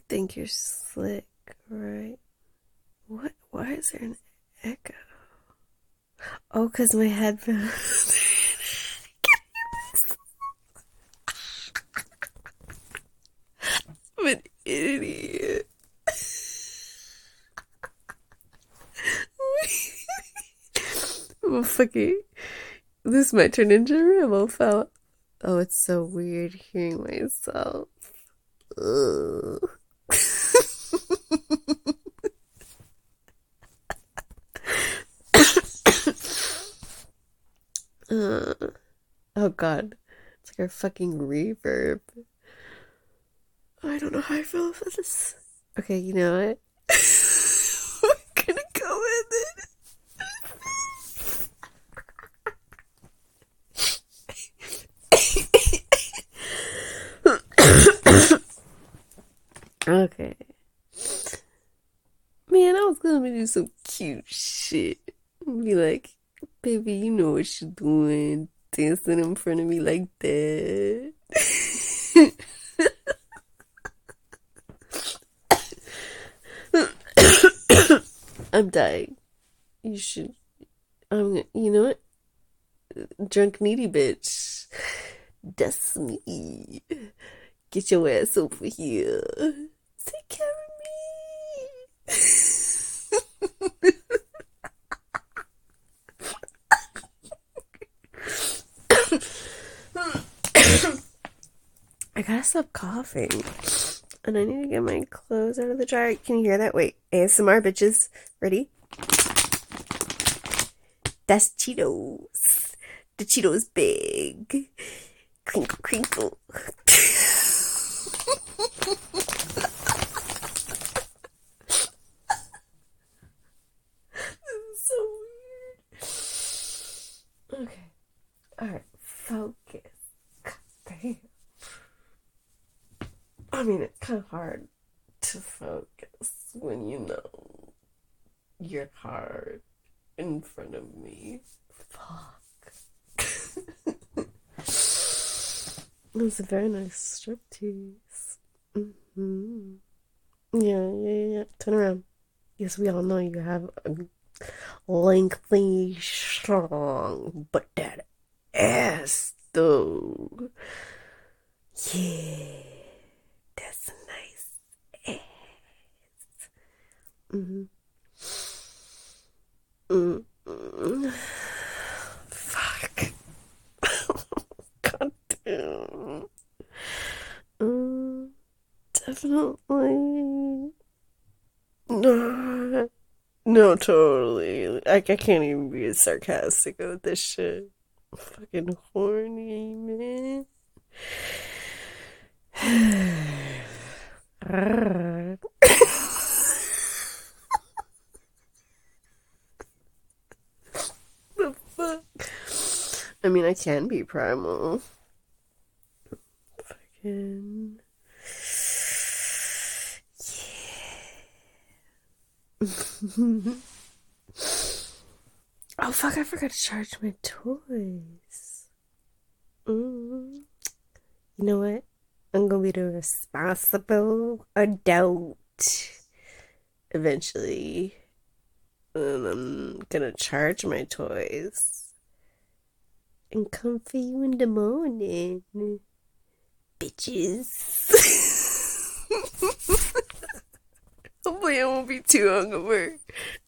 think you're slick, right? What? Why is there an echo? Oh, 'cause my headphones. I'm an idiot. Oh, fucking. This might turn into a ramble fella. Oh, it's so weird hearing myself. Ugh. uh, oh god. It's like our fucking reverb. I don't know how I feel about this. Okay, you know what? We're gonna go with it. Okay. Man, I was gonna do some cute shit. Be like, baby, you know what you're doing. Dancing in front of me like that. I'm dying. You should. You know what? Drunk needy bitch. That's me. Get your ass over here. Take care of me. I gotta stop coughing. And I need to get my clothes out of the dryer. Can you hear that? Wait. ASMR, bitches. Ready? That's Cheetos. The Cheetos big. Crinkle, crinkle. So weird. Okay. Alright. Focus. Damn. I mean, it's kind of hard to focus when you know you're hard in front of me. Fuck. It was a very nice striptease. Mm-hmm. Yeah. Turn around. Yes, we all know you have a lengthy, strong, but that ass, though. Yeah, that's a nice ass. Mm-hmm. Mm-hmm. Fuck. God damn. Definitely. No, no, totally. I can't even be sarcastic with this shit. Fucking horny, man. The fuck? I mean, I can be primal. Fucking. Yeah. Oh, fuck, I forgot to charge my toys. Mm. You know what? I'm gonna be the responsible adult eventually. And I'm gonna charge my toys and come for you in the morning, bitches. Hopefully, I won't be too hungover.